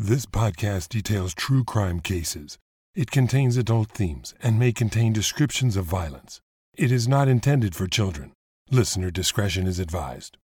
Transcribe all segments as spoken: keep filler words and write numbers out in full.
This podcast details true crime cases. It contains adult themes and may contain descriptions of violence. It is not intended for children. Listener discretion is advised.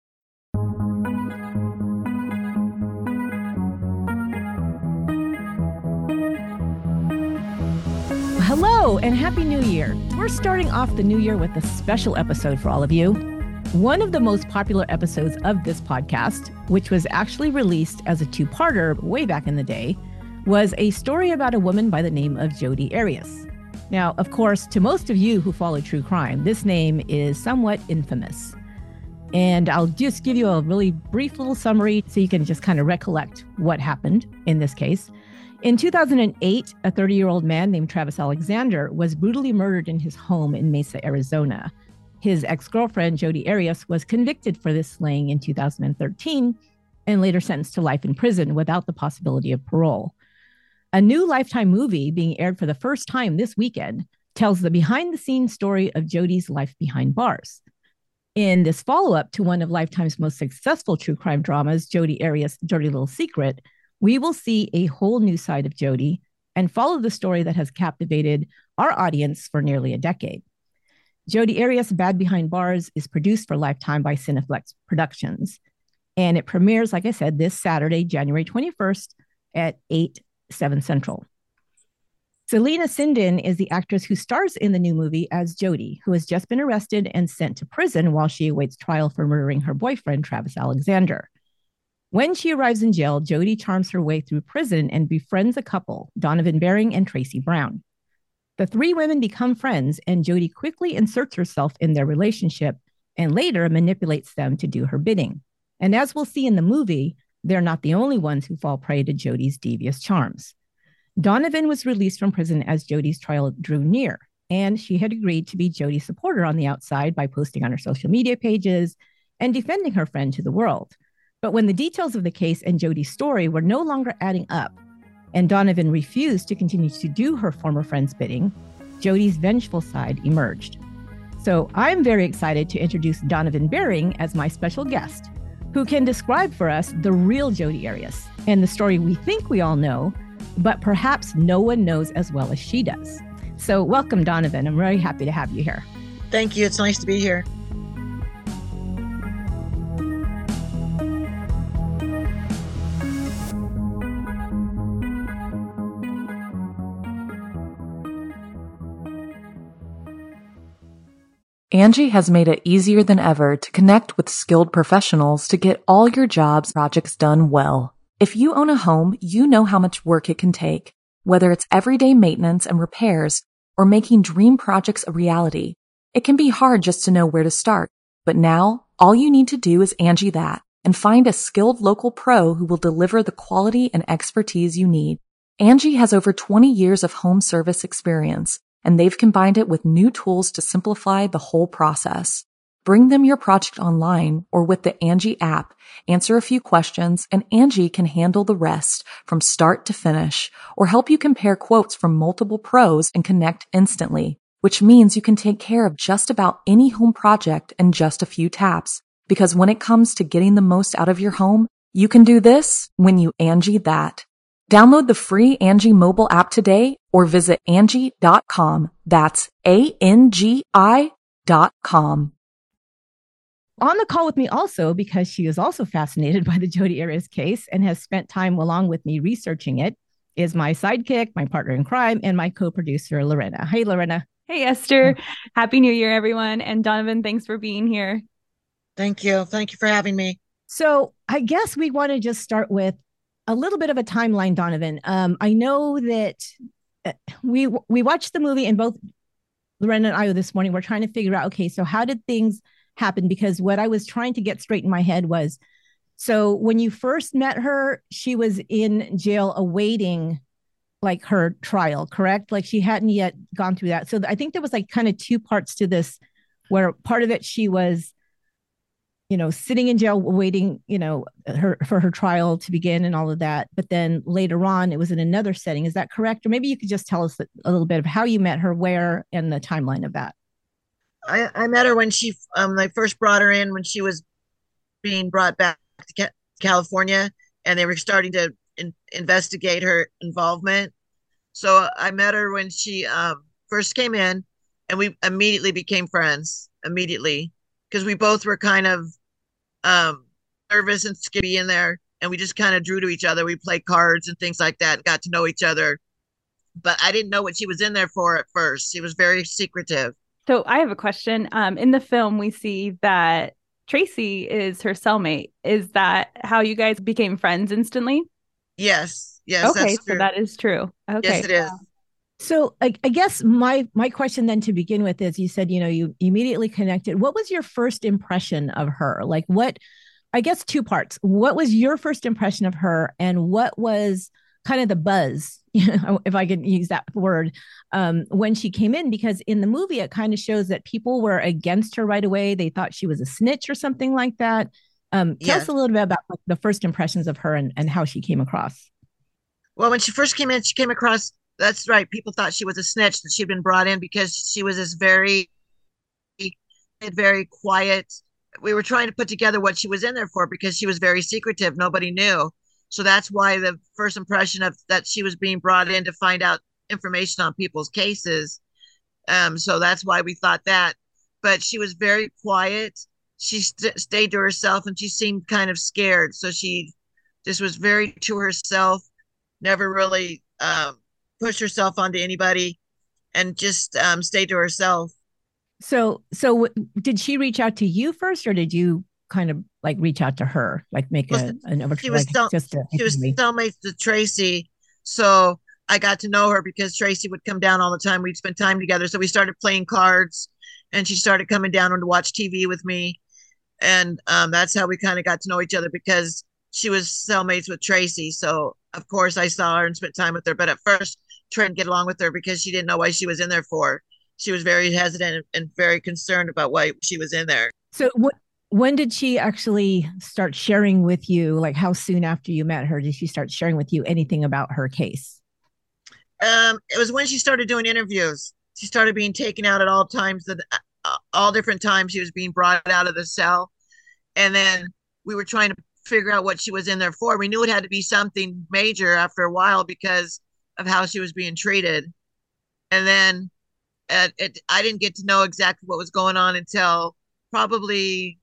Hello and Happy New Year. We're starting off the new year with a special episode for all of you. One of the most popular episodes of this podcast, which was actually released as a two-parter way back in the day, was a story about a woman by the name of Jodi Arias. Now, of course, to most of you who follow true crime, this name is somewhat infamous. And I'll just give you a really brief little summary so you can just kind of recollect what happened in this case. In two thousand eight, a thirty-year-old man named Travis Alexander was brutally murdered in his home in Mesa, Arizona. His ex-girlfriend, Jodi Arias, was convicted for this slaying in two thousand thirteen and later sentenced to life in prison without the possibility of parole. A new Lifetime movie being aired for the first time this weekend tells the behind-the-scenes story of Jodi's life behind bars. In this follow-up to one of Lifetime's most successful true crime dramas, Jodi Arias' Dirty Little Secret, we will see a whole new side of Jodi and follow the story that has captivated our audience for nearly a decade. Jodi Arias' Bad Behind Bars is produced for Lifetime by Cineflex Productions, and it premieres, like I said, this Saturday, January twenty-first at eight, seven Central. Selena Sinden is the actress who stars in the new movie as Jodi, who has just been arrested and sent to prison while she awaits trial for murdering her boyfriend, Travis Alexander. When she arrives in jail, Jodi charms her way through prison and befriends a couple, Donovan Bering and Tracy Brown. The three women become friends, and Jodi quickly inserts herself in their relationship and later manipulates them to do her bidding. And as we'll see in the movie, they're not the only ones who fall prey to Jodi's devious charms. Donovan was released from prison as Jodi's trial drew near, and she had agreed to be Jodi's supporter on the outside by posting on her social media pages and defending her friend to the world. But when the details of the case and Jodi's story were no longer adding up, and Donovan refused to continue to do her former friend's bidding, Jodi's vengeful side emerged. So I'm very excited to introduce Donovan Bering as my special guest, who can describe for us the real Jodi Arias and the story we think we all know, but perhaps no one knows as well as she does. So welcome, Donovan. I'm very happy to have you here. Thank you. It's nice to be here. Angie has made it easier than ever to connect with skilled professionals to get all your jobs projects done well. If you own a home, you know how much work it can take, whether it's everyday maintenance and repairs or making dream projects a reality. It can be hard just to know where to start, but now all you need to do is Angie that and find a skilled local pro who will deliver the quality and expertise you need. Angie has over twenty years of home service experience, and they've combined it with new tools to simplify the whole process. Bring them your project online or with the Angie app, answer a few questions, and Angie can handle the rest from start to finish or help you compare quotes from multiple pros and connect instantly, which means you can take care of just about any home project in just a few taps. Because when it comes to getting the most out of your home, you can do this when you Angie that. Download the free Angie mobile app today or visit Angie dot com. That's A N G I dot com. On the call with me also, because she is also fascinated by the Jodi Arias case and has spent time along with me researching it, is my sidekick, my partner in crime, and my co-producer, Lorena. Hey, Lorena. Hey, Esther. Happy New Year, everyone. And Donovan, thanks for being here. Thank you. Thank you for having me. So I guess we want to just start with a little bit of a timeline, Donovan. Um, I know that we we watched the movie, and both Lorena and I this morning were trying to figure out, okay, so how did things happen? Because what I was trying to get straight in my head was, so when you first met her, she was in jail awaiting like her trial, correct? Like she hadn't yet gone through that. So I think there was like kind of two parts to this, where part of it she was, you know, sitting in jail waiting, you know, her for her trial to begin and all of that. But then later on, it was in another setting. Is that correct? Or maybe you could just tell us a little bit of how you met her, where, and the timeline of that. I, I met her when she, um, I first brought her in when she was being brought back to Ca- California, and they were starting to in, investigate her involvement. So I met her when she um, first came in, and we immediately became friends immediately because we both were kind of um, nervous and skippy in there, and we just kind of drew to each other. We played cards and things like that and got to know each other. But I didn't know what she was in there for at first. She was very secretive. So I have a question. Um, in the film, we see that Tracy is her cellmate. Is that how you guys became friends instantly? Yes, yes, Okay, that's so true. that is true. Okay. Yes, it is. So I, I guess my my question then to begin with is, you said, you know, you immediately connected. What was your first impression of her? Like what, I guess two parts. What was your first impression of her, and what was kind of the buzz, you know, if I can use that word, um, when she came in? Because in the movie, it kind of shows that people were against her right away. They thought she was a snitch or something like that. Um, tell Yes. us a little bit about like, the first impressions of her and, and how she came across. Well, when she first came in, she came across, that's right. People thought she was a snitch, that she'd been brought in because she was this very, very quiet. We were trying to put together what she was in there for because she was very secretive. Nobody knew. So that's why the first impression of that she was being brought in to find out information on people's cases. Um, so that's why we thought that. But she was very quiet. She st- stayed to herself, and she seemed kind of scared. So she just was very to herself, never really um, pushed herself onto anybody, and just um, stayed to herself. So, so w- did she reach out to you first, or did you kind of like reach out to her, like make Well, a an she overture, was like still just to she was me? cellmates with Tracy, so I got to know her because Tracy would come down all the time. We'd spend time together, so we started playing cards, and she started coming down to watch T V with me, and um, that's how we kind of got to know each other because she was cellmates with Tracy. So of course I saw her and spent time with her, but at first trying to get along with her because she didn't know why she was in there for. She was very hesitant and, and very concerned about why she was in there. So, what? When did she actually start sharing with you? Like, how soon after you met her did she start sharing with you anything about her case? Um, it was when she started doing interviews. She started being taken out at all times. That uh, all different times she was being brought out of the cell, and then we were trying to figure out what she was in there for. We knew it had to be something major after a while because of how she was being treated. And then uh, it, I didn't get to know exactly what was going on until probably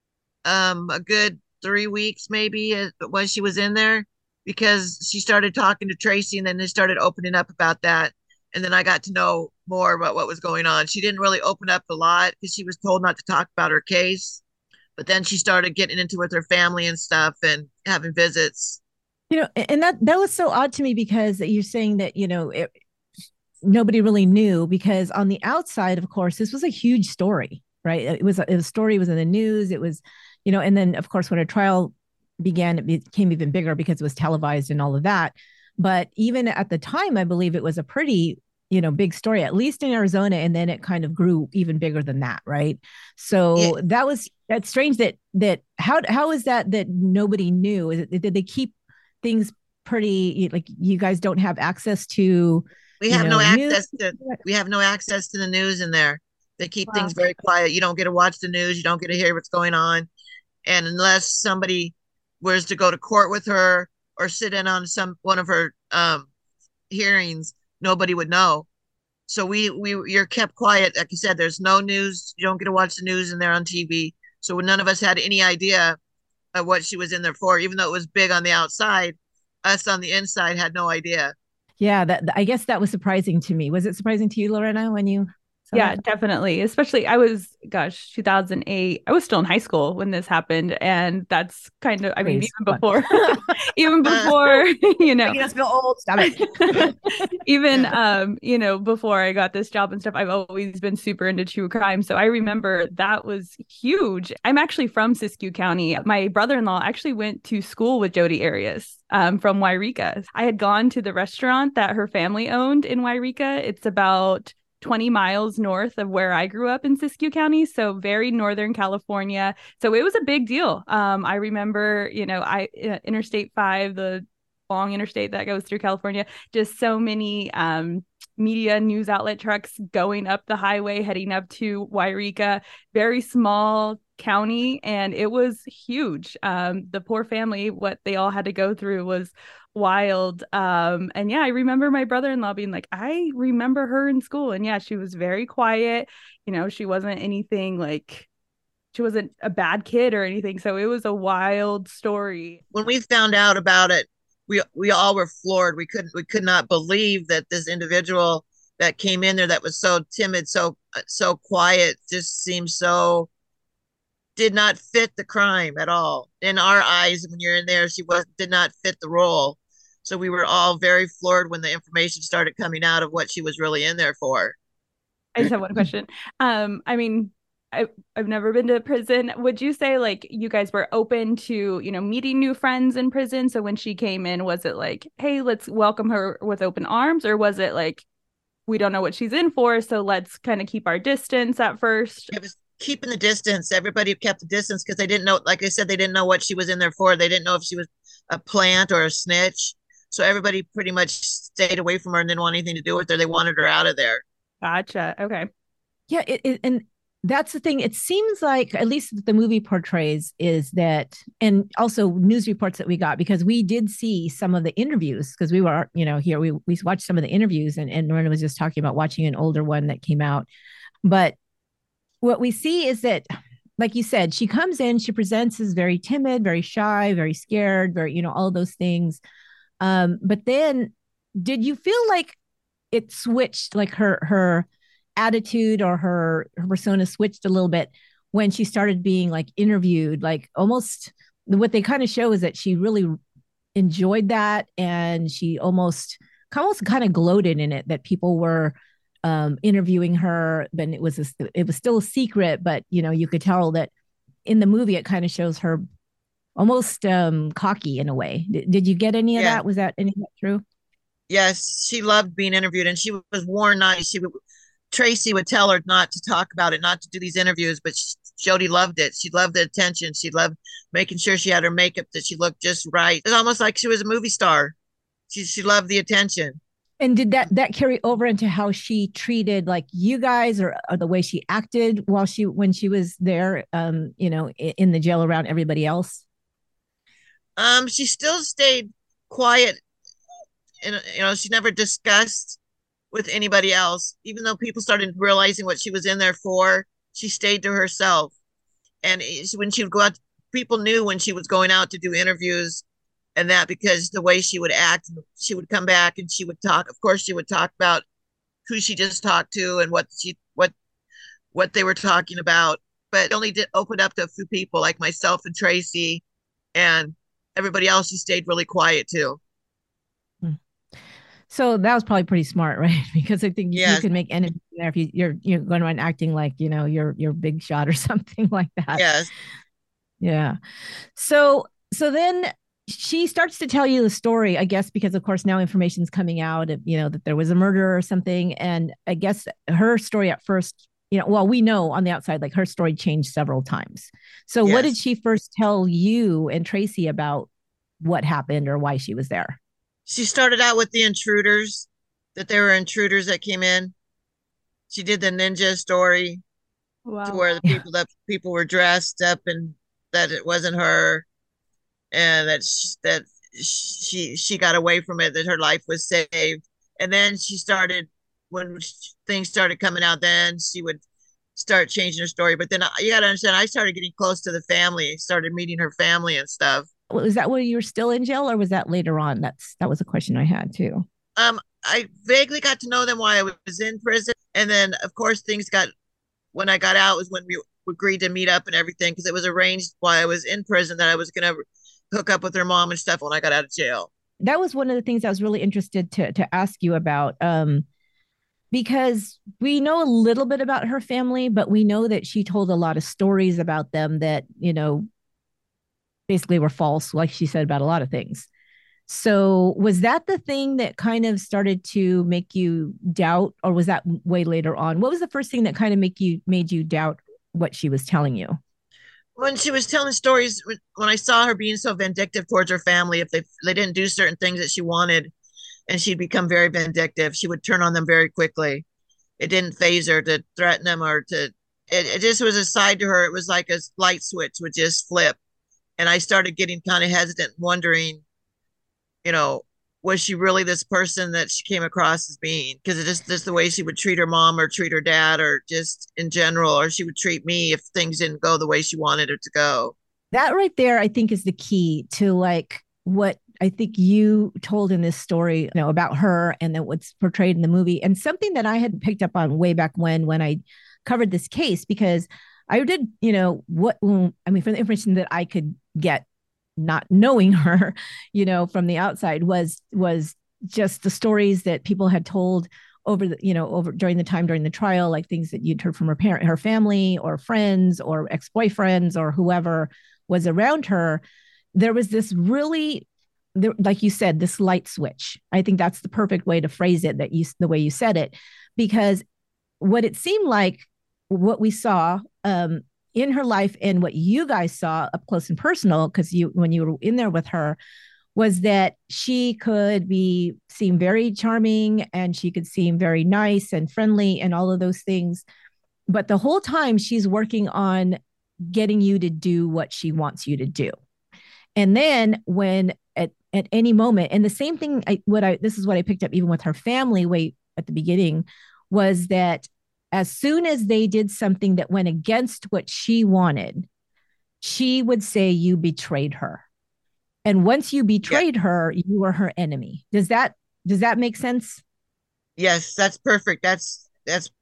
um, a good three weeks, maybe, uh, when she was in there, because she started talking to Tracy, and then they started opening up about that. And then I got to know more about what was going on. She didn't really open up a lot because she was told not to talk about her case. But then she started getting into with her family and stuff and having visits. You know, and that that was so odd to me because you're saying that, you know, it, nobody really knew, because on the outside, of course, this was a huge story, right? It was a, a story, it was in the news, it was, you know, and then of course when a trial began, it became even bigger because it was televised and all of that. But even at the time, I believe it was a pretty, you know, big story, at least in Arizona, and then it kind of grew even bigger than that, right? Yeah, So that was that's strange that that how how is that that nobody knew? Is it, did they keep things pretty, like you guys don't have access to, we you have no know, news? access to we have no access to the news in there. They keep Wow. things very quiet. You don't get to watch the news. You don't get to hear what's going on. And unless somebody was to go to court with her or sit in on some one of her um, hearings, nobody would know. So we we you're kept quiet. Like you said, there's no news. You don't get to watch the news in there on T V. So none of us had any idea of what she was in there for, even though it was big on the outside. Us on the inside had no idea. Yeah, that I guess that was surprising to me. Was it surprising to you, Lorena, when you saw Yeah, that? definitely. Especially, I was, gosh, two thousand eight. I was still in high school when this happened. And that's kind of, I mean, Praise even God. before, even Uh, before, you know, Making us feel old. Stop it. even, Yeah. um, you know, before I got this job and stuff, I've always been super into true crime. So I remember that was huge. I'm actually from Siskiyou County. My brother-in-law actually went to school with Jodi Arias. Um, from Wairika. I had gone to the restaurant that her family owned in Wairika. It's about twenty miles north of where I grew up in Siskiyou County, so very northern California. So it was a big deal. Um, I remember, you know, I uh, Interstate five, the long interstate that goes through California, just so many um, media news outlet trucks going up the highway, heading up to Wairika, very small county. And it was huge. Um, the poor family, what they all had to go through was wild. Um, and yeah, I remember my brother-in-law being like, I remember her in school. And yeah, she was very quiet. You know, she wasn't anything like, she wasn't a bad kid or anything. So it was a wild story. When we found out about it, we we all were floored. We couldn't we could not believe that this individual that came in there that was so timid, so so quiet, just seemed so did not fit the crime at all. In our eyes, when you're in there, she was did not fit the role. So we were all very floored when the information started coming out of what she was really in there for. I just have one question. Um, I mean, I, I've never been to prison. Would you say like you guys were open to, you know, meeting new friends in prison? So when she came in, was it like, hey, let's welcome her with open arms? Or was it like, we don't know what she's in for, so let's kind of keep our distance at first? It was keeping the distance. Everybody kept the distance because they didn't know, like I said, they didn't know what she was in there for. They didn't know if she was a plant or a snitch. So everybody pretty much stayed away from her and didn't want anything to do with her. They wanted her out of there. Gotcha. Okay. Yeah. It, it, and that's the thing. It seems like, at least the movie portrays, is that, and also news reports that we got, because we did see some of the interviews, because we were, you know, here, we, we watched some of the interviews, and, and Lorena was just talking about watching an older one that came out. But what we see is that, like you said, she comes in, she presents as very timid, very shy, very scared, very, you know, all of those things. Um, but then did you feel like it switched, like her, her, attitude or her, her persona switched a little bit when she started being like interviewed? Like, almost what they kind of show is that she really enjoyed that, and she almost almost kind of gloated in it that people were um interviewing her, but it was a, it was still a secret, but you know, you could tell that in the movie it kind of shows her almost um cocky in a way. D- did you get any of Yeah. that? Was that any of that true? Yes, she loved being interviewed, and she was warned not. She would Tracy would tell her not to talk about it, not to do these interviews, but she, Jody loved it. She loved the attention. She loved making sure she had her makeup, that she looked just right. It's almost like she was a movie star. She she loved the attention. And did that that carry over into how she treated like you guys, or, or the way she acted while she when she was there, um, you know, in, in the jail around everybody else? Um, she still stayed quiet, and you know, she never discussed with anybody else. Even though people started realizing what she was in there for, she stayed to herself. And when she would go out, people knew when she was going out to do interviews and that, because the way she would act, she would come back and she would talk. Of course, she would talk about who she just talked to and what she what what they were talking about. But only did open up to a few people like myself and Tracy, and everybody else. She stayed really quiet too. So that was probably pretty smart, right? Because I think Yes. you can make enemies there if you, you're you're going around acting like, you know, you're you're big shot or something like that. Yes. Yeah. So so then she starts to tell you the story, I guess, because of course now information's coming out, you know, that there was a murder or something. And I guess her story at first, you know, well, we know on the outside, like her story changed several times. So what did Yes. she first tell you and Tracy about what happened or why she was there? She started out with the intruders, that there were intruders that came in. She did the ninja story to Wow. where the Yeah. people that people were dressed up and that it wasn't her, and that sh that she she got away from it, that her life was saved. And then she started, when things started coming out, then she would start changing her story. But then I- you got to understand, I started getting close to the family, started meeting her family and stuff. Was that when you were still in jail, or was that later on? That's that was a question I had too. Um, I vaguely got to know them while I was in prison, and then of course things got, when I got out was when we agreed to meet up and everything, because it was arranged while I was in prison that I was gonna hook up with her mom and stuff when I got out of jail. That was one of the things I was really interested to to ask you about, um, because we know a little bit about her family, but we know that she told a lot of stories about them that, you know, basically were false, like she said about a lot of things. So was that the thing that kind of started to make you doubt, or was that way later on? What was the first thing that kind of make you made you doubt what she was telling you? When she was telling stories, when I saw her being so vindictive towards her family, if they they didn't do certain things that she wanted, and she'd become very vindictive. She would turn on them very quickly. It didn't faze her to threaten them or to, it, it just was a side to her. It was like a light switch would just flip. And I started getting kind of hesitant, wondering, you know, was she really this person that she came across as being? Because it just, just the way she would treat her mom or treat her dad or just in general, or she would treat me if things didn't go the way she wanted it to go. That right there, I think, is the key to like what I think you told in this story, you know, about her and then what's portrayed in the movie, and something that I had picked up on way back when, when I covered this case, because I did, you know, what, I mean, from the information that I could get, not knowing her, you know, from the outside, was, was just the stories that people had told over the, you know, over during the time during the trial, like things that you'd heard from her parent, her family or friends or ex-boyfriends or whoever was around her. There was this really, there, like you said, this light switch. I think that's the perfect way to phrase it, that you, the way you said it, because what it seemed like, what we saw um, in her life and what you guys saw up close and personal, because you, when you were in there with her, was that she could be seem very charming and she could seem very nice and friendly and all of those things. But the whole time she's working on getting you to do what she wants you to do. And then when at, at any moment, and the same thing, I, what I, this is what I picked up even with her family way at the beginning, was that as soon as they did something that went against what she wanted, she would say you betrayed her. And once you betrayed yeah. her, you were her enemy. Does that, does that make sense? Yes, that's perfect. That's, that's,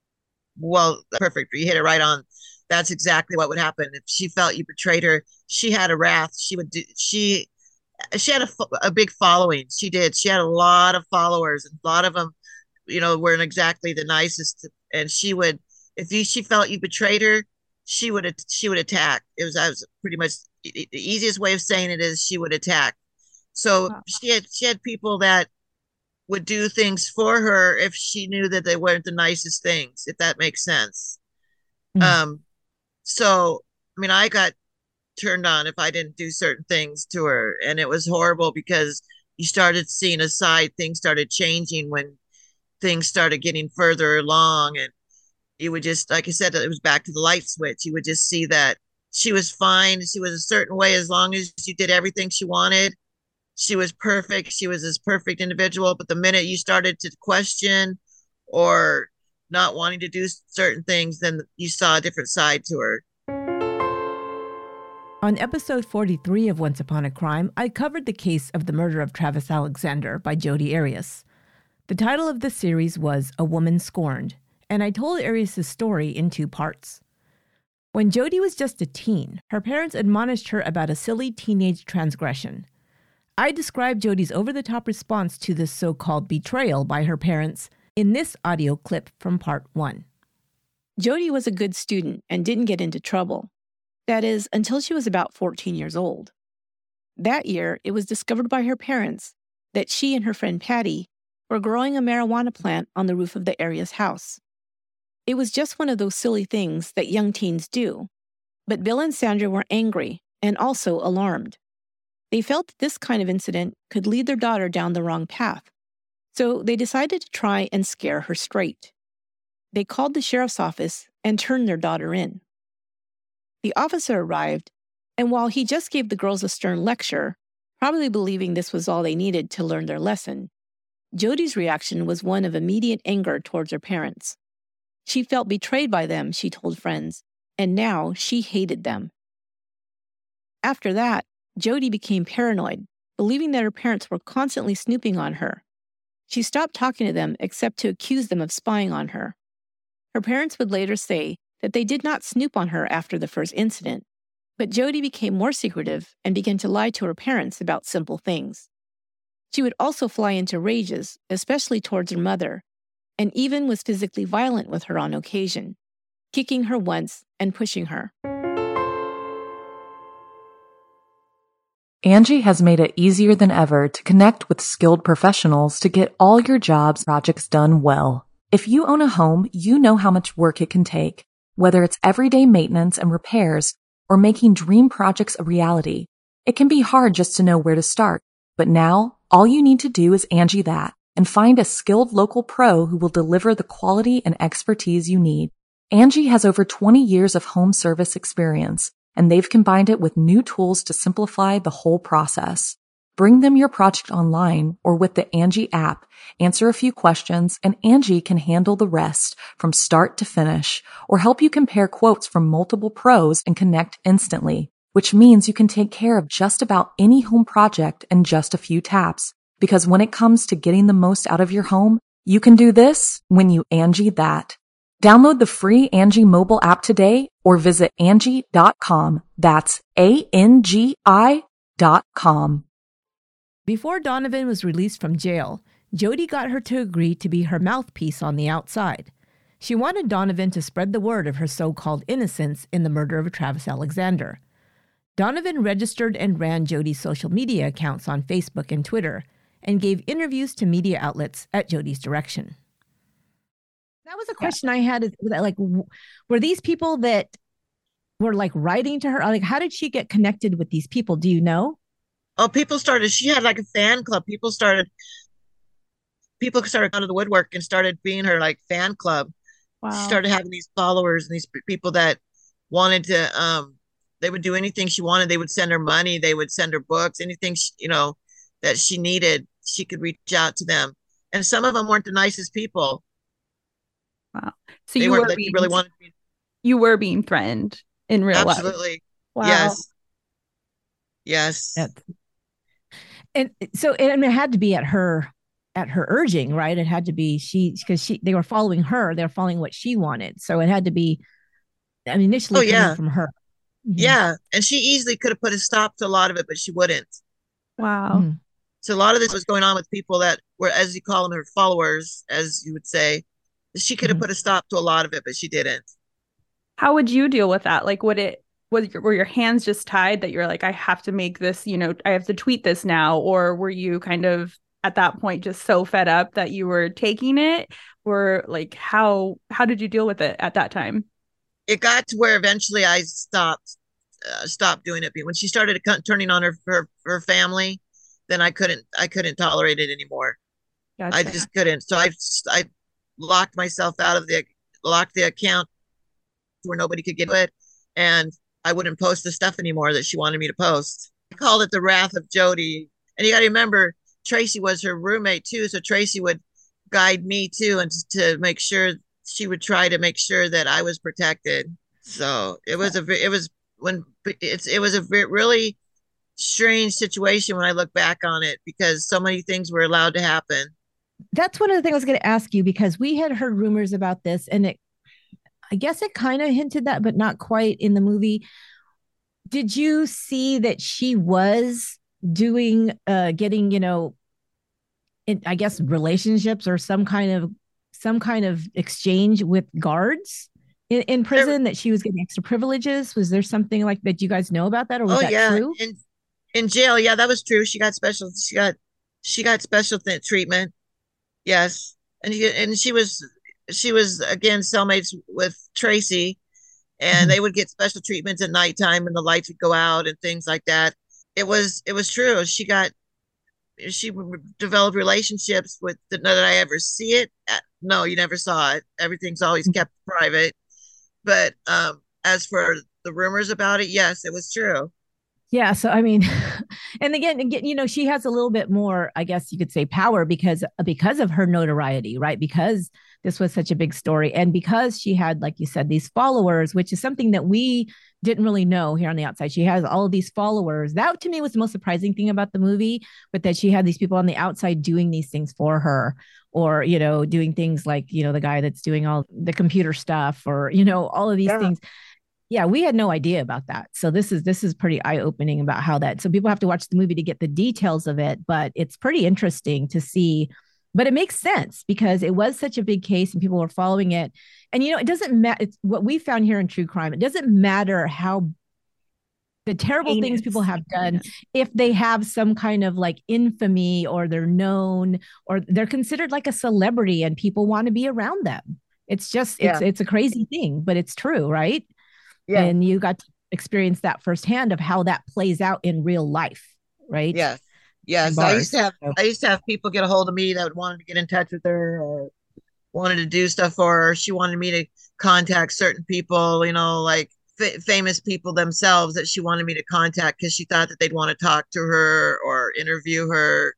well, perfect. You hit it right on. That's exactly what would happen. If she felt you betrayed her, she had a wrath. She would do, she, she had a, a big following. She did. She had a lot of followers, and a lot of them, you know, weren't exactly the nicest. And she would, if you, she felt you betrayed her, she would, she would attack. It was, that was pretty much the easiest way of saying it is she would attack. So wow. she had, she had people that would do things for her if she knew that they weren't the nicest things, if that makes sense. Mm. Um, so, I mean, I got turned on if I didn't do certain things to her, and it was horrible because you started seeing a side, things started changing when things started getting further along, and you would just, like I said, it was back to the light switch. You would just see that she was fine. She was a certain way as long as you did everything she wanted. She was perfect. She was this perfect individual. But the minute you started to question or not wanting to do certain things, then you saw a different side to her. On episode forty-three of Once Upon a Crime, I covered the case of the murder of Travis Alexander by Jodi Arias. The title of the series was A Woman Scorned, and I told Arias' story in two parts. When Jodi was just a teen, her parents admonished her about a silly teenage transgression. I described Jodi's over-the-top response to this so-called betrayal by her parents in this audio clip from part one. Jodi was a good student and didn't get into trouble. That is, until she was about fourteen years old. That year, it was discovered by her parents that she and her friend Patty were growing a marijuana plant on the roof of the Arias house. It was just one of those silly things that young teens do, but Bill and Sandra were angry and also alarmed. They felt that this kind of incident could lead their daughter down the wrong path, so they decided to try and scare her straight. They called the sheriff's office and turned their daughter in. The officer arrived, and while he just gave the girls a stern lecture, probably believing this was all they needed to learn their lesson, Jodi's reaction was one of immediate anger towards her parents. She felt betrayed by them, she told friends, and now she hated them. After that, Jodi became paranoid, believing that her parents were constantly snooping on her. She stopped talking to them except to accuse them of spying on her. Her parents would later say that they did not snoop on her after the first incident, but Jodi became more secretive and began to lie to her parents about simple things. She would also fly into rages, especially towards her mother, and even was physically violent with her on occasion, kicking her once and pushing her. Angie has made it easier than ever to connect with skilled professionals to get all your jobs projects done well. If you own a home, you know how much work it can take, whether it's everyday maintenance and repairs or making dream projects a reality. It can be hard just to know where to start, but now All you need to do is Angie that and find a skilled local pro who will deliver the quality and expertise you need. Angie has over twenty years of home service experience, and they've combined it with new tools to simplify the whole process. Bring them your project online or with the Angie app, answer a few questions, and Angie can handle the rest from start to finish or help you compare quotes from multiple pros and connect instantly, which means you can take care of just about any home project in just a few taps. Because when it comes to getting the most out of your home, you can do this when you Angie that. Download the free Angie mobile app today or visit Angie dot com. That's A N G I dot com. Before Donovan was released from jail, Jodi got her to agree to be her mouthpiece on the outside. She wanted Donovan to spread the word of her so-called innocence in the murder of Travis Alexander. Donovan registered and ran Jodi's social media accounts on Facebook and Twitter and gave interviews to media outlets at Jodi's direction. That was a question I had. Like, were these people that were like writing to her? Like, how did she get connected with these people? Do you know? Oh, people started, she had like a fan club. People started, people started out of the woodwork and started being her like fan club. Wow. She started having these followers and these people that wanted to, um, they would do anything she wanted. They would send her money. They would send her books, anything, she, you know, that she needed, she could reach out to them. And some of them weren't the nicest people. Wow. So they you were were like, being, you really wanted to be, you were being threatened in real life. absolutely. Wow. Yes. Yes. That's, and so and it had to be at her at her urging, right? It had to be she because she they were following her. They were following what she wanted. So it had to be, I mean, initially oh, coming yeah. from her. Mm-hmm. Yeah. And she easily could have put a stop to a lot of it, but she wouldn't. Wow. Mm-hmm. So a lot of this was going on with people that were, as you call them, her followers, as you would say. She could have Mm-hmm. put a stop to a lot of it, but she didn't. How would you deal with that? Like, would it, was your, were your hands just tied that you're like, I have to make this, you know, I have to tweet this now? Or were you kind of at that point just so fed up that you were taking it? Or like, how, how did you deal with it at that time? It got to where eventually I stopped, uh, stopped doing it. When she started turning on her, her, her family, then I couldn't, I couldn't tolerate it anymore. Gotcha. I just couldn't. So I, I locked myself out of the, locked the account where nobody could get it. And I wouldn't post the stuff anymore that she wanted me to post. I called it the wrath of Jodi. And you got to remember, Tracy was her roommate too. So Tracy would guide me too, and to make sure, she would try to make sure that I was protected. So it was a, it was when it's, it was a really strange situation when I look back on it, because so many things were allowed to happen. That's one of the things I was going to ask you, because we had heard rumors about this, and it, I guess it kind of hinted that, but not quite in the movie. Did you see that she was doing, uh, getting, you know, in, I guess, relationships or some kind of, some kind of exchange with guards in, in prison, there, that she was getting extra privileges? Was there something like that you guys know about that? Or was oh, that yeah. true? In, in jail. Yeah, that was true. She got special, she got, she got special th- treatment. Yes. And, he, and she was, she was again cellmates with Tracy, and mm-hmm. they would get special treatments at nighttime and the lights would go out and things like that. It was, it was true. She got, she developed relationships with, the, not that I ever see it. No, you never saw it. Everything's always kept private. But um, as for the rumors about it, yes, it was true. Yeah. So, I mean, and again, again, you know, she has a little bit more, I guess you could say, power because, because of her notoriety, right? Because this was such a big story. And because she had, like you said, these followers, which is something that we didn't really know here on the outside. She has all of these followers. That to me was the most surprising thing about the movie, but that she had these people on the outside doing these things for her, or, you know, doing things like, you know, the guy that's doing all the computer stuff, or, you know, all of these yeah. things. Yeah, we had no idea about that. So this is this is pretty eye-opening about how that. So people have to watch the movie to get the details of it, but it's pretty interesting to see. But it makes sense because it was such a big case and people were following it. And, you know, it doesn't matter. It's what we found here in true crime. It doesn't matter how the terrible Heinous. things people have done, if they have some kind of like infamy, or they're known, or they're considered like a celebrity and people want to be around them. It's just, yeah. it's it's a crazy thing, but it's true, right? Yeah. And you got to experience that firsthand of how that plays out in real life, right? Yes. Yes, I used bars. to have So, I used to have people get a hold of me that wanted to get in touch with her or wanted to do stuff for her. She wanted me to contact certain people, you know, like f- famous people themselves that she wanted me to contact because she thought that they'd want to talk to her or interview her.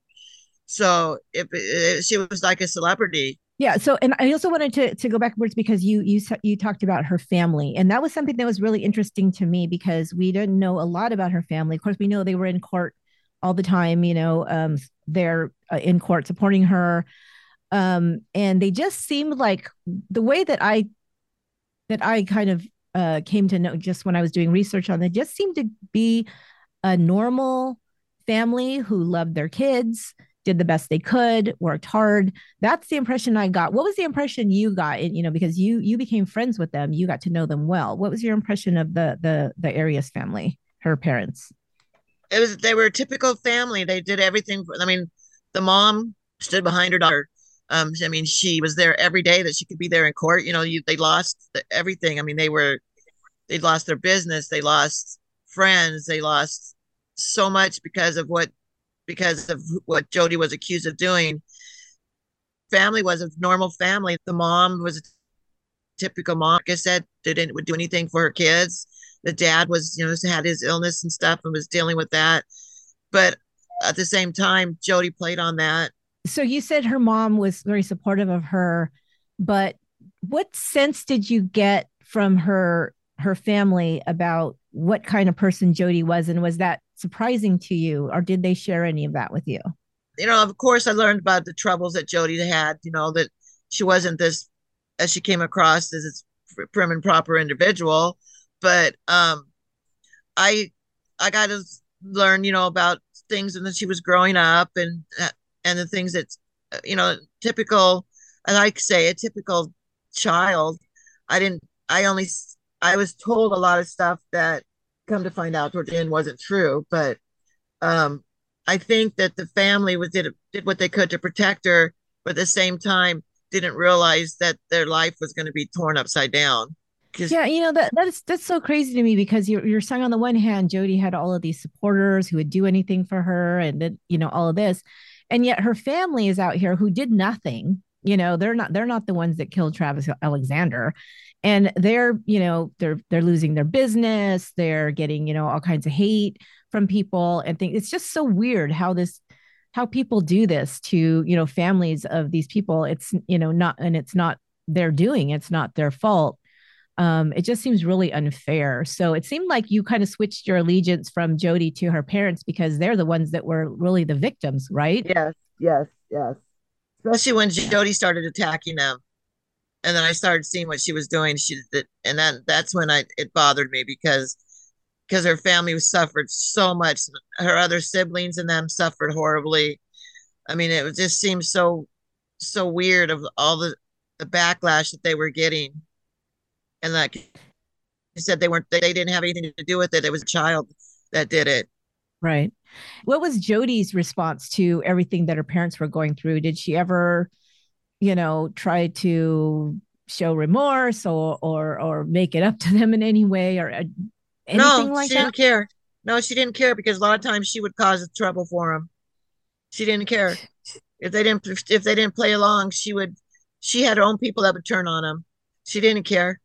So if it, she was like a celebrity. yeah. So, and I also wanted to to go backwards because you you you talked about her family, and that was something that was really interesting to me because we didn't know a lot about her family. Of course, we know they were in court all the time. You know, um, they're uh, in court supporting her, um, and they just seemed like the way that I that I kind of uh, came to know just when I was doing research on it, just seemed to be a normal family who loved their kids, did the best they could, worked hard. That's the impression I got. What was the impression you got? You know, because you you became friends with them, you got to know them well. What was your impression of the the the Arias family, her parents? It was they were a typical family. They did everything. For, I mean, the mom stood behind her daughter. Um, I mean, she was there every day that she could be there in court. You know, you, they lost the, everything. I mean, they were they lost their business, they lost friends, they lost so much because of what because of what Jodi was accused of doing. Family was a normal family. The mom was a typical mom. Like I said, didn't would do anything for her kids. The dad was, you know, had his illness and stuff and was dealing with that. But at the same time, Jodi played on that. So you said her mom was very supportive of her, but what sense did you get from her her family about what kind of person Jodi was, and was that surprising to you, or did they share any of that with you? You know, of course, I learned about the troubles that Jodi had. You know, that she wasn't this, as she came across, as this prim and proper individual. But um, I I got to learn, you know, about things and that she was growing up and uh, and the things that you know typical. I like to say a typical child. I didn't. I only. I was told a lot of stuff that come to find out towards the end wasn't true. But um, I think that the family was did did what they could to protect her, but at the same time didn't realize that their life was going to be torn upside down. Because Yeah, you know that that is that's so crazy to me because you're you're saying on the one hand, Jodi had all of these supporters who would do anything for her, and then you know all of this, and yet her family is out here who did nothing. You know, they're not they're not the ones that killed Travis Alexander, and they're you know they're they're losing their business. They're getting you know all kinds of hate from people and things. It's just so weird how this how people do this to you know families of these people. It's you know not and it's not their doing. It's not their fault. Um, it just seems really unfair. So it seemed like you kind of switched your allegiance from Jodi to her parents because they're the ones that were really the victims, right? yes, yes, yes. Especially when Jodi started attacking them, and then I started seeing what she was doing. She did, and then that's when I it bothered me because because her family suffered so much. Her other siblings and them suffered horribly. I mean, it just seemed so so weird of all the the backlash that they were getting, and like you said, they weren't they didn't have anything to do with it. It was a child that did it. Right. What was Jodi's response to everything that her parents were going through? Did she ever, you know, try to show remorse or or or make it up to them in any way or uh, anything No, like she that? didn't care. No, she didn't care because a lot of times she would cause trouble for them. She didn't care if they didn't if they didn't play along. She would. She had her own people that would turn on them. She didn't care.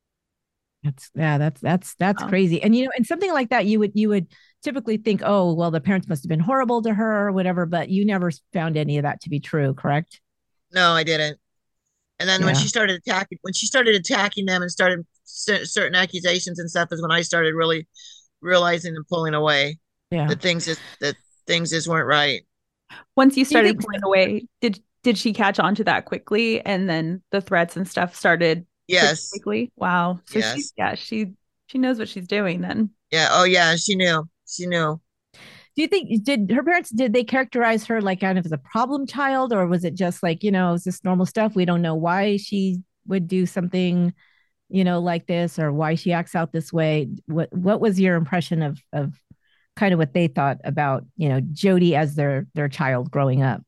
That's yeah, that's that's that's Oh. crazy. And you know, and something like that, you would you would typically think, oh, well, the parents must have been horrible to her or whatever, but you never found any of that to be true, correct? No, I didn't. And then when Yeah. she started attacking, when she started attacking them and started cer- certain accusations and stuff, is when I started really realizing and pulling away Yeah. that things just that things just weren't right. Once you Do you started think pulling away, did did she catch on to that quickly and then the threats and stuff started pretty Yes, quickly? Wow. So she yes, yeah, she she knows what she's doing then. yeah. Oh, yeah. She knew. She knew. do you think did her parents did they characterize her like kind of as a problem child, or was it just like, you know, is this normal stuff? We don't know why she would do something, you know, like this or why she acts out this way. What what was your impression of of kind of what they thought about, you know, Jodi as their their child growing up?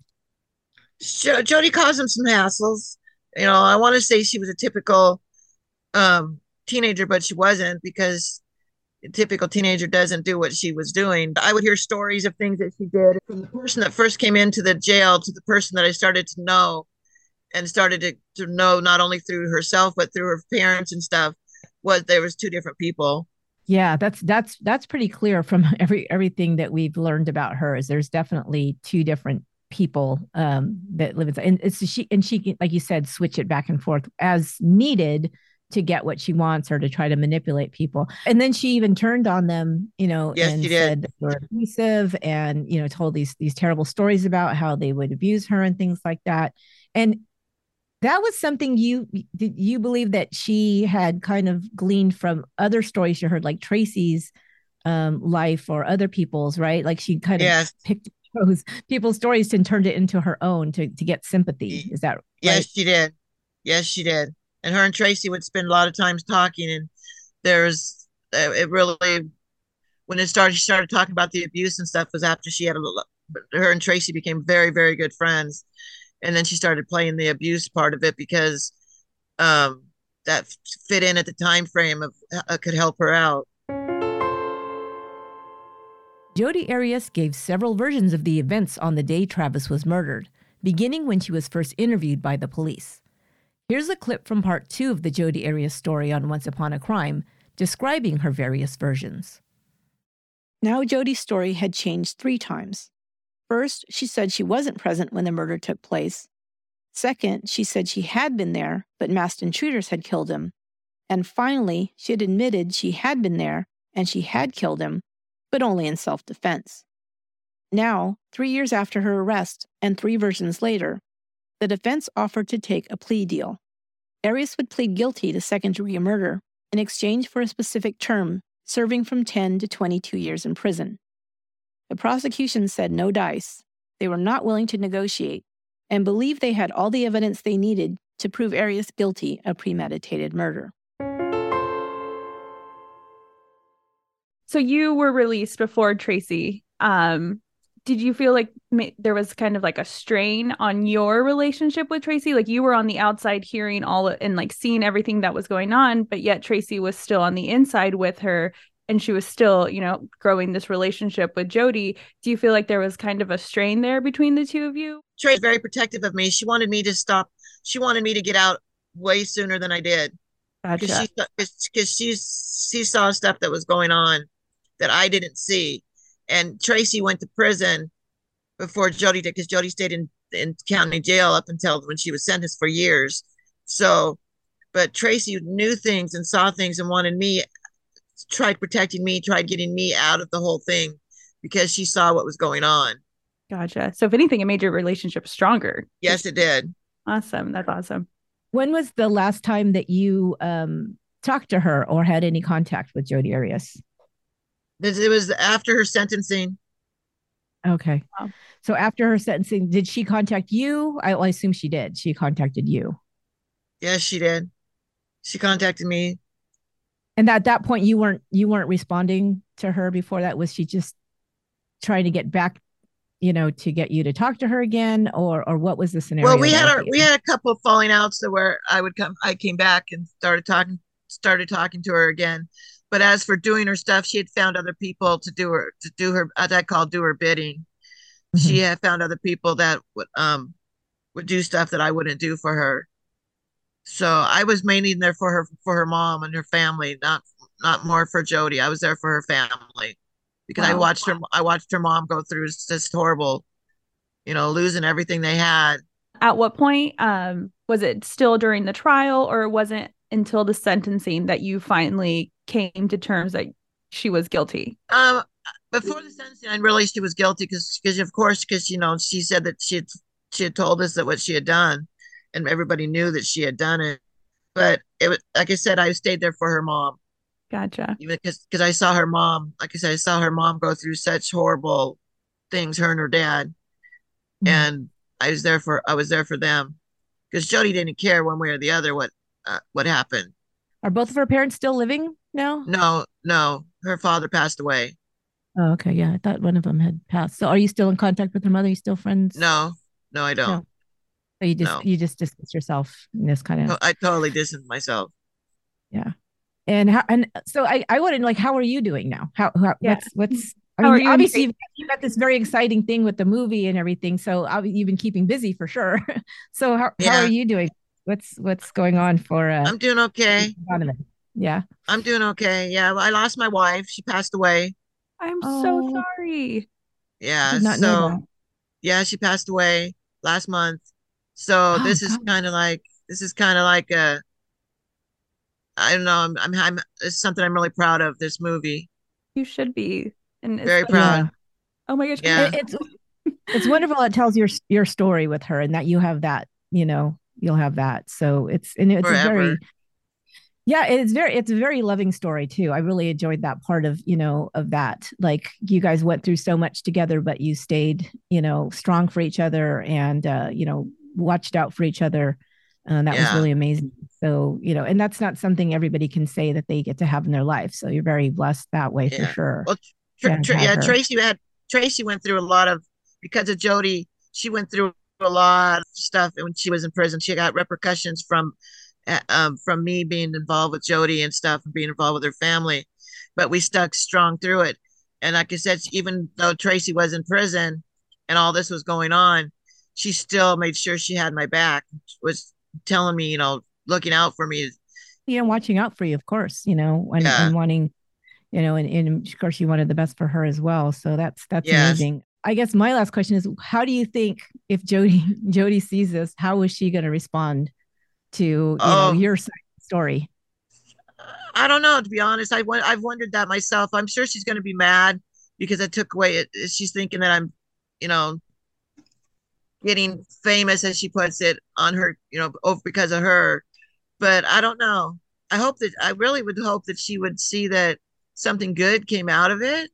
Jo- Jodi caused him some hassles. You know, I want to say she was a typical um, teenager, but she wasn't because a typical teenager doesn't do what she was doing. I would hear stories of things that she did from the person that first came into the jail to the person that I started to know and started to, to know not only through herself, but through her parents and stuff, was there was two different people. Yeah, that's that's that's pretty clear from every everything that we've learned about her. Is there's definitely two different people um, that live inside, and it's she and she can, like you said, switch it back and forth as needed to get what she wants or to try to manipulate people. And then she even turned on them, you know, Yes, and she did. said they were abusive, and you know, told these these terrible stories about how they would abuse her and things like that. And that was something you did you believe that she had kind of gleaned from other stories you heard, like Tracy's um, life or other people's, right? Like she kind of Yes. picked those people's stories and turned it into her own to, to get sympathy. Is that right? Yes, she did. Yes, she did. And her and Tracy would spend a lot of times talking. And there's, uh, it really, when it started, she started talking about the abuse and stuff was after she had a little, her and Tracy became very, very good friends. And then she started playing the abuse part of it because um, that fit in at the time frame of uh, could help her out. Jodi Arias gave several versions of the events on the day Travis was murdered, beginning when she was first interviewed by the police. Here's a clip from part two of the Jodi Arias story on Once Upon a Crime, describing her various versions. Now Jodi's story had changed three times. First, she said she wasn't present when the murder took place. Second, she said she had been there, but masked intruders had killed him. And finally, she had admitted she had been there and she had killed him, but only in self-defense. Now, three years after her arrest and three versions later, the defense offered to take a plea deal. Arias would plead guilty to second-degree murder in exchange for a specific term, serving from ten to twenty-two years in prison. The prosecution said no dice. They were not willing to negotiate and believed they had all the evidence they needed to prove Arias guilty of premeditated murder. So you were released before Tracy. Um, did you feel like ma- there was kind of like a strain on your relationship with Tracy? Like you were on the outside hearing all and like seeing everything that was going on, but yet Tracy was still on the inside with her. And she was still, you know, growing this relationship with Jodi. Do you feel like there was kind of a strain there between the two of you? Trey's very protective of me. She wanted me to stop. She wanted me to get out way sooner than I did. Gotcha. Because she, because she, she saw stuff that was going on that I didn't see. And Tracy went to prison before Jodi did, because Jodi stayed in, in county jail up until when she was sentenced for years. So, but Tracy knew things and saw things and wanted me, tried protecting me, tried getting me out of the whole thing because she saw what was going on. Gotcha. So if anything, it made your relationship stronger. Yes, it did. Awesome. That's awesome. When was the last time that you um, talked to her or had any contact with Jodi Arias? It was after her sentencing. Okay. Wow. So after her sentencing, did she contact you? I, well, I assume she did. She contacted you. Yes, she did. She contacted me. And at that point, you weren't you weren't responding to her before that? Was she just trying to get back, you know, to get you to talk to her again, or or what was the scenario? Well, we had our, we had a couple of falling outs that where I would come, I came back and started talking, started talking to her again. But as for doing her stuff, she had found other people to do her to do her, as I call, do her bidding. Mm-hmm. She had found other people that would um would do stuff that I wouldn't do for her. So I was mainly there for her, for her mom and her family, not not more for Jodi. I was there for her family because wow. I watched her. I watched her mom go through this horrible, you know, losing everything they had. At what point um, was it still during the trial, or was it until the sentencing that you finally came to terms that she was guilty? Um, before the sentencing, I realized she was guilty because, because of course, because you know, she said that she had, she had told us that what she had done. And everybody knew that she had done it. But it was, like I said, I stayed there for her mom. Gotcha. Even because because I saw her mom, like I said, I saw her mom go through such horrible things, her and her dad. Mm-hmm. And I was there for I was there for them. Because Jodi didn't care one way or the other what uh, what happened. Are both of her parents still living now? No, no. Her father passed away. Oh, okay. Yeah, I thought one of them had passed. So are you still in contact with her mother? Are you still friends? No, no, I don't. No. You just no. you just distance yourself in this kind of. No, I totally distance myself. Yeah. And how, and so I, I want to like, how are you doing now? How, how Yeah. what's, what's, I How are mean, you obviously in- you've, you've got this very exciting thing with the movie and everything. So ob- you've been keeping busy for sure. So how, how are Yeah, you doing? What's, what's going on for, uh, I'm doing okay. Donovan? Yeah. I'm doing okay. Yeah, I lost my wife. She passed away. I'm so Oh, sorry. Yeah, did not know so that. yeah, she passed away last month. So Oh this is God. kind of like this is kind of like a I don't know. I'm, I'm I'm it's something I'm really proud of. This movie, You should be. And very especially, proud. Yeah. oh my gosh, Yeah, It, it's, it's wonderful. It tells your, your story with her and that you have that, you know, you'll have that. So it's, and it's a very, forever. yeah, it's very, it's a very loving story too. I really enjoyed that part of, you know, of that. Like you guys went through so much together, but you stayed, you know, strong for each other and, uh, you know, watched out for each other. And that was Yeah, really amazing. So, you know, and that's not something everybody can say that they get to have in their life. So you're very blessed that way for yeah. sure. Well, tr Yeah, tr to have yeah. her. Tracy had Tracy went through a lot of because of Jody. She went through a lot of stuff when she was in prison. She got repercussions from uh, um, from me being involved with Jody and stuff and being involved with her family. But we stuck strong through it. And like I said, even though Tracy was in prison and all this was going on, she still made sure she had my back, was telling me, you know, looking out for me. You know, watching out for you, of course, you know, and, Yeah. and wanting, you know, and, and of course you wanted the best for her as well. So that's, that's Yes. amazing. I guess my last question is, how do you think if Jody, Jody sees this, how is she going to respond to, you know, Oh, your side of the story? I don't know. To be honest, I I've wondered that myself. I'm sure she's going to be mad because I took away it. She's thinking that I'm, you know, getting famous, as she puts it, on her, you know, over because of her. But I don't know. I hope that I really would hope that she would see that something good came out of it.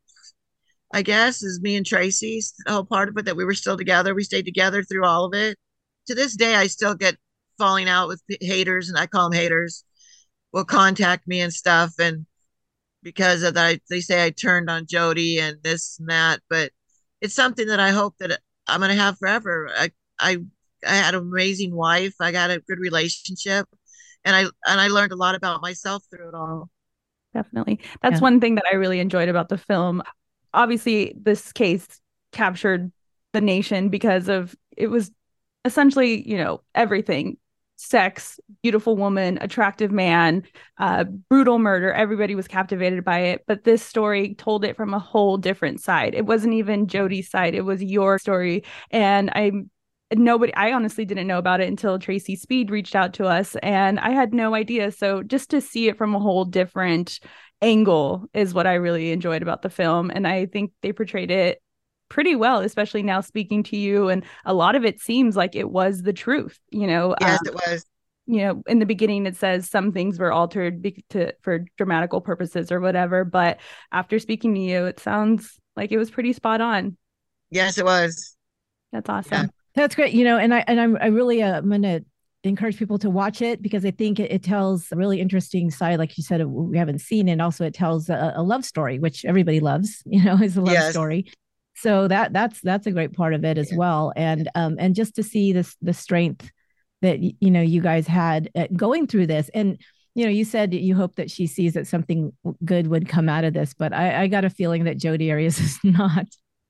I guess is me and Tracy's the whole part of it that we were still together. We stayed together through all of it. To this day, I still get falling out with haters, and I call them haters. Will contact me and stuff, and because of that, they say I turned on Jody and this and that. But it's something that I hope that I'm going to have forever. I I I had an amazing wife. I got a good relationship, and I and I learned a lot about myself through it all. definitely. That's Yeah. one thing that I really enjoyed about the film. Obviously, this case captured the nation because of it was essentially, you know, everything: sex, beautiful woman, attractive man, uh, brutal murder. Everybody was captivated by it. But this story told it from a whole different side. It wasn't even Jody's side, it was your story. And I nobody I honestly didn't know about it until Tracy Speed reached out to us, and I had no idea. So just to see it from a whole different angle is what I really enjoyed about the film. And I think they portrayed it pretty well, especially now speaking to you. And a lot of it seems like it was the truth, you know. Yes, um, it was. you know, in the beginning, it says some things were altered be- to for dramatical purposes or whatever. But after speaking to you, it sounds like it was pretty spot on. Yes, it was. That's Yeah. awesome. That's great. You know, and I, and I'm, I really, uh, I'm going to encourage people to watch it because I think it, it tells a really interesting side. Like you said, we haven't seen it. And also it tells a, a love story, which everybody loves, you know, is a love Yes. story. So that that's that's a great part of it as Yeah. well. And um and just to see this the strength that you know you guys had uh, going through this. And you know, you said you hope that she sees that something good would come out of this, but I, I got a feeling that Jodi Arias is not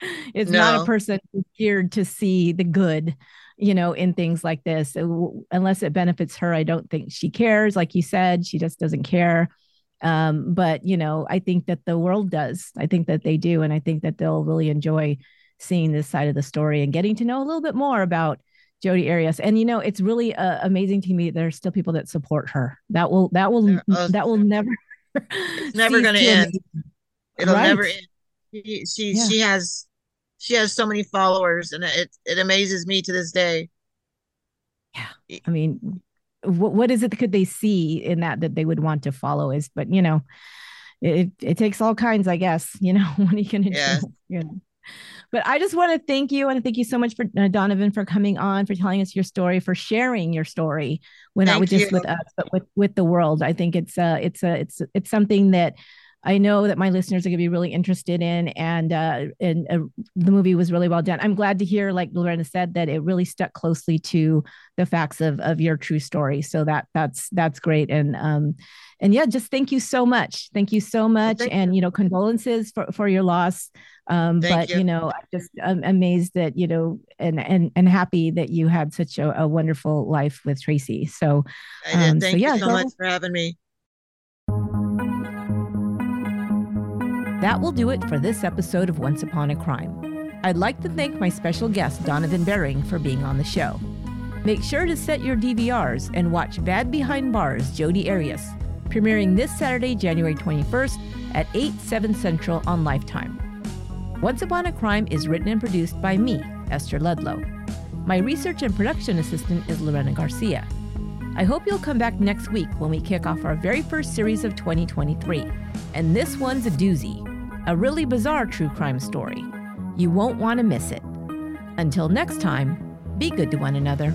is not a No. person who's geared to see the good, you know, in things like this. So, unless it benefits her, I don't think she cares. Like you said, she just doesn't care. Um, but you know, I think that the world does. I think that they do, and I think that they'll really enjoy seeing this side of the story and getting to know a little bit more about Jodi Arias. And you know, it's really uh, amazing to me. There's still people that support her. That will that will There- uh, that will never it's never cease going to to end. amaze me. It'll never Right. end. She she, Yeah. she has she has so many followers, and it it amazes me to this day. Yeah. I mean, what what is it could they see in that that they would want to follow is, but you know, it it takes all kinds, I guess, you know, what are you going to Yes. do? You know. But I just want to thank you and thank you so much for uh, Donovan for coming on, for telling us your story, for sharing your story, when not Thank with just you. with us, but with with the world. I think it's uh it's a it's it's something that I know that my listeners are going to be really interested in, and uh, and uh, the movie was really well done. I'm glad to hear, like Lorena said, that it really stuck closely to the facts of of your true story. So that that's that's great, and um, and yeah, just thank you so much. Thank you so much, Well, and you. you know, condolences for for your loss. Um, but you. you know, I'm just I'm amazed that you know, and and and happy that you had such a, a wonderful life with Tracy. So, I did. um, Thank so yeah, you so go. much for having me. That will do it for this episode of Once Upon a Crime. I'd like to thank my special guest, Donovan Bering, for being on the show. Make sure to set your D V Rs and watch Bad Behind Bars, Jodi Arias, premiering this Saturday, January twenty-first at eight, seven Central on Lifetime. Once Upon a Crime is written and produced by me, Esther Ludlow. My research and production assistant is Lorena Garcia. I hope you'll come back next week when we kick off our very first series of twenty twenty-three. And this one's a doozy, a really bizarre true crime story. You won't want to miss it. Until next time, be good to one another.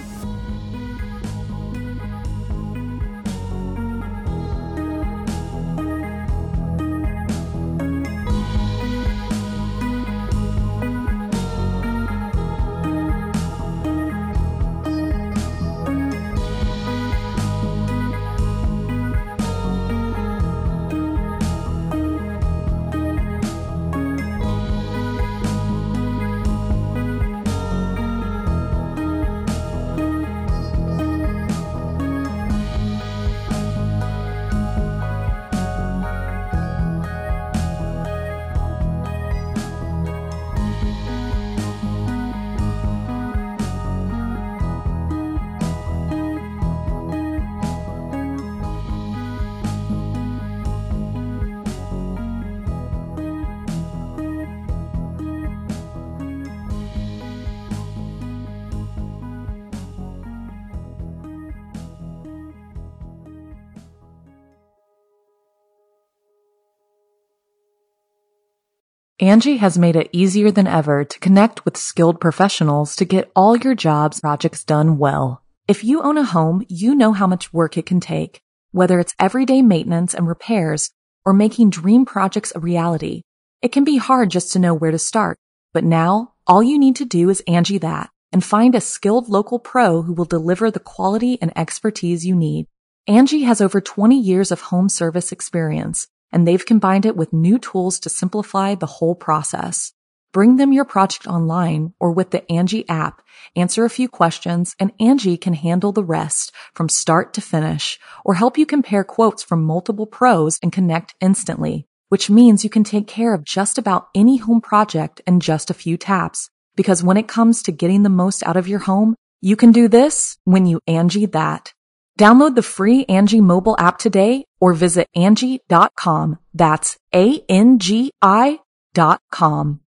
Angie has made it easier than ever to connect with skilled professionals to get all your jobs projects done well. If you own a home, you know how much work it can take, whether it's everyday maintenance and repairs or making dream projects a reality. It can be hard just to know where to start, but now all you need to do is Angie that and find a skilled local pro who will deliver the quality and expertise you need. Angie has over twenty years of home service experience, and they've combined it with new tools to simplify the whole process. Bring them your project online or with the Angie app, answer a few questions, and Angie can handle the rest from start to finish or help you compare quotes from multiple pros and connect instantly, which means you can take care of just about any home project in just a few taps. Because when it comes to getting the most out of your home, you can do this when you Angie that. Download the free Angie mobile app today or visit Angie dot com. That's A N G I dot com.